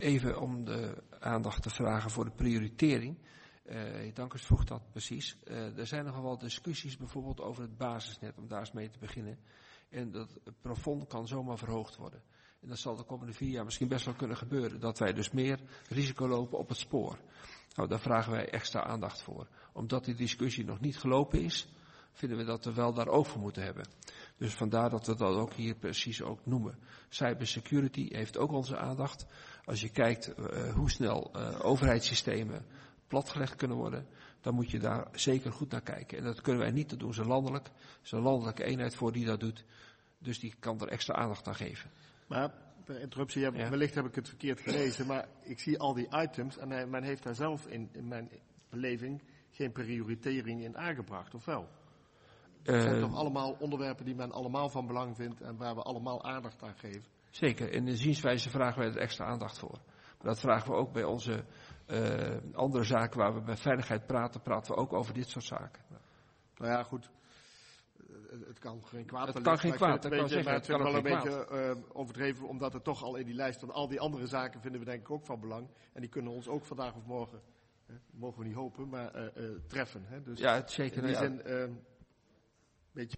Even om de aandacht te vragen voor de prioritering. Dankers vroeg dat precies. Er zijn nogal wel discussies bijvoorbeeld over het basisnet, om daar eens mee te beginnen. En dat plafond kan zomaar verhoogd worden. En dat zal de komende 4 jaar misschien best wel kunnen gebeuren. Dat wij dus meer risico lopen op het spoor. Nou, daar vragen wij extra aandacht voor. Omdat die discussie nog niet gelopen is, vinden we dat we wel daar oog voor moeten hebben. Dus vandaar dat we dat ook hier precies ook noemen. Cybersecurity heeft ook onze aandacht. Als je kijkt hoe snel overheidssystemen platgelegd kunnen worden, dan moet je daar zeker goed naar kijken. En dat kunnen wij niet, dat doen ze landelijk. Er is een landelijke eenheid voor die dat doet. Dus die kan er extra aandacht aan geven. Maar, per interruptie, wellicht heb ik het verkeerd gelezen, maar ik zie al die items en men heeft daar zelf in mijn beleving geen prioritering in aangebracht, of wel? Het zijn toch allemaal onderwerpen die men allemaal van belang vindt en waar we allemaal aandacht aan geven? Zeker, in de zienswijze vragen wij er extra aandacht voor. Maar dat vragen we ook bij onze andere zaken waar we bij veiligheid praten we ook over dit soort zaken. Nou ja, goed. Het kan geen kwaad. Het kan geen kwaad. Maar het is wel een beetje overdreven, omdat het toch al in die lijst van al die andere zaken vinden we denk ik ook van belang. En die kunnen ons ook vandaag of morgen, mogen we niet hopen, maar treffen. Hè. Dus ja, zeker. In die zin, beetje.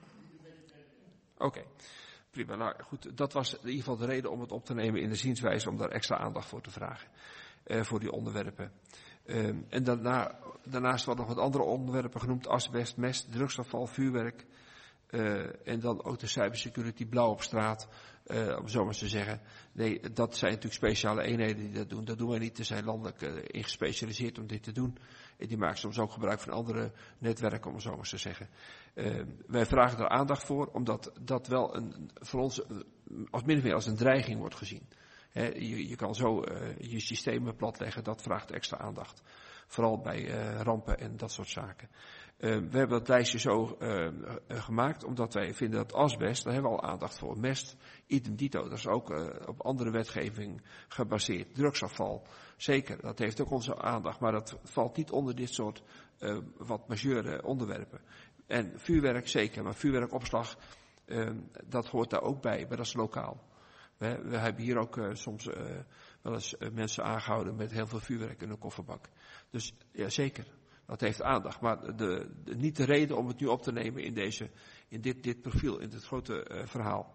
Oké. Prima, nou goed, dat was in ieder geval de reden om het op te nemen in de zienswijze, om daar extra aandacht voor te vragen, voor die onderwerpen. En daarnaast worden nog wat andere onderwerpen genoemd, asbest, mest, drugsafval, vuurwerk, en dan ook de cybersecurity, blauw op straat, om zo maar te zeggen. Nee, dat zijn natuurlijk speciale eenheden die dat doen. Dat doen wij niet, er zijn landelijk in gespecialiseerd om dit te doen. En die maken soms ook gebruik van andere netwerken, om zo maar te zeggen. Wij vragen daar aandacht voor, omdat dat wel voor ons als min of meer als een dreiging wordt gezien. Je kan zo je systemen platleggen, dat vraagt extra aandacht. Vooral bij rampen en dat soort zaken. We hebben dat lijstje zo gemaakt, omdat wij vinden dat asbest, daar hebben we al aandacht voor. Mest, idem dito, dat is ook op andere wetgeving gebaseerd. Drugsafval, zeker, dat heeft ook onze aandacht, maar dat valt niet onder dit soort wat majeure onderwerpen. En vuurwerk zeker, maar vuurwerkopslag, dat hoort daar ook bij, maar dat is lokaal. We hebben hier ook soms wel eens mensen aangehouden met heel veel vuurwerk in een kofferbak. Dus ja, zeker, dat heeft aandacht. Maar niet de reden om het nu op te nemen in dit profiel, in dit grote verhaal.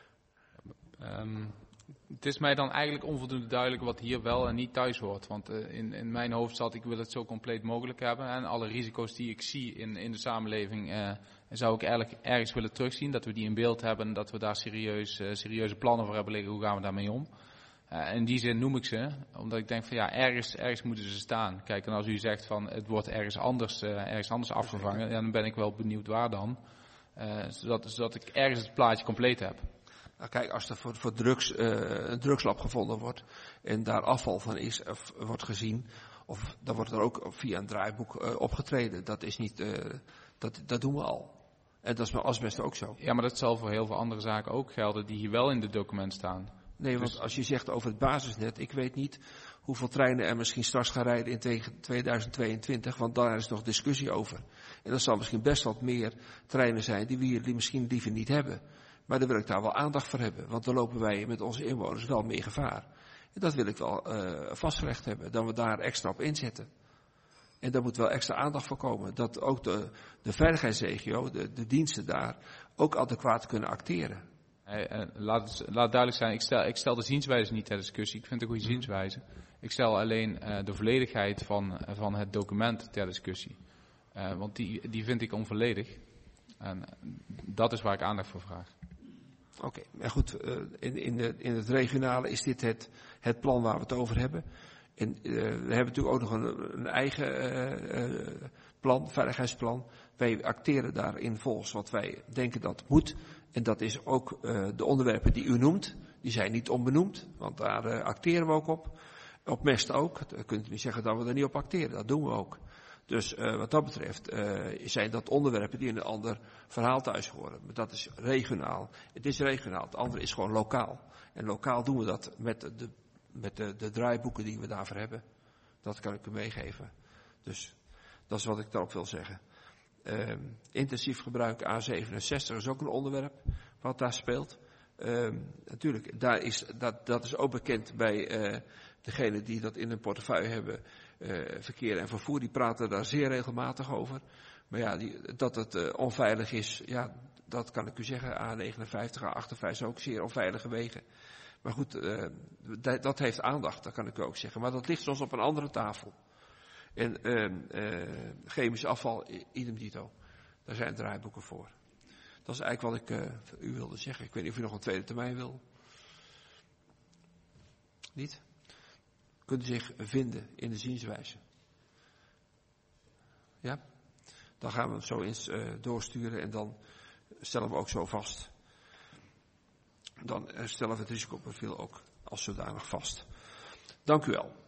Het is mij dan eigenlijk onvoldoende duidelijk wat hier wel en niet thuis hoort. Want in mijn hoofd zat, ik wil het zo compleet mogelijk hebben. En alle risico's die ik zie in de samenleving zou ik eigenlijk ergens willen terugzien. Dat we die in beeld hebben, dat we daar serieuze plannen voor hebben liggen. Hoe gaan we daarmee om? In die zin noem ik ze, omdat ik denk van ja, ergens moeten ze staan. Kijk, en als u zegt van het wordt ergens anders afgevangen, dan ben ik wel benieuwd waar dan. Zodat ik ergens het plaatje compleet heb. Nou, kijk, als er voor drugs een drugslab gevonden wordt en daar afval van is of wordt gezien, of dan wordt er ook via een draaiboek opgetreden. Dat is niet, dat doen we al. En dat is met asbest ook zo. Ja, maar dat zal voor heel veel andere zaken ook gelden die hier wel in het document staan. Nee, want als je zegt over het basisnet, ik weet niet hoeveel treinen er misschien straks gaan rijden in 2022, want daar is nog discussie over. En dat zal misschien best wat meer treinen zijn die we hier misschien liever niet hebben. Maar dan wil ik daar wel aandacht voor hebben, want dan lopen wij met onze inwoners wel meer gevaar. En dat wil ik wel vastgelegd hebben, dat we daar extra op inzetten. En daar moet wel extra aandacht voor komen, dat ook de veiligheidsregio, de diensten daar, ook adequaat kunnen acteren. Laat duidelijk zijn, ik stel de zienswijze niet ter discussie, ik vind het een goede zienswijze. Ik stel alleen de volledigheid van het document ter discussie. Want die vind ik onvolledig. En dat is waar ik aandacht voor vraag. Oké, maar goed, in het regionale is dit het plan waar we het over hebben. En we hebben natuurlijk ook nog een eigen plan, veiligheidsplan. Wij acteren daarin volgens wat wij denken dat moet. En dat is ook de onderwerpen die u noemt. Die zijn niet onbenoemd, want daar acteren we ook op. Op mest ook. Dan kunt u niet zeggen dat we er niet op acteren. Dat doen we ook. Dus wat dat betreft zijn dat onderwerpen die in een ander verhaal thuis horen. Maar dat is regionaal. Het is regionaal. Het andere is gewoon lokaal. En lokaal doen we dat met de draaiboeken die we daarvoor hebben. Dat kan ik u meegeven. Dus dat is wat ik daarop wil zeggen. Intensief gebruik A67 is ook een onderwerp wat daar speelt. Natuurlijk, dat is ook bekend bij degenen die dat in hun portefeuille hebben, verkeer en vervoer. Die praten daar zeer regelmatig over. Maar ja, dat het onveilig is, ja, dat kan ik u zeggen. A59, A58 zijn ook zeer onveilige wegen. Maar goed, dat heeft aandacht, dat kan ik u ook zeggen. Maar dat ligt soms op een andere tafel. En chemisch afval, idem dito. Daar zijn draaiboeken voor. Dat is eigenlijk wat ik u wilde zeggen. Ik weet niet of u nog een tweede termijn wil. Niet? Kunt u zich vinden in de zienswijze. Ja? Dan gaan we het zo eens doorsturen en dan stellen we ook zo vast. Dan stellen we het risicoprofiel ook als zodanig vast. Dank u wel.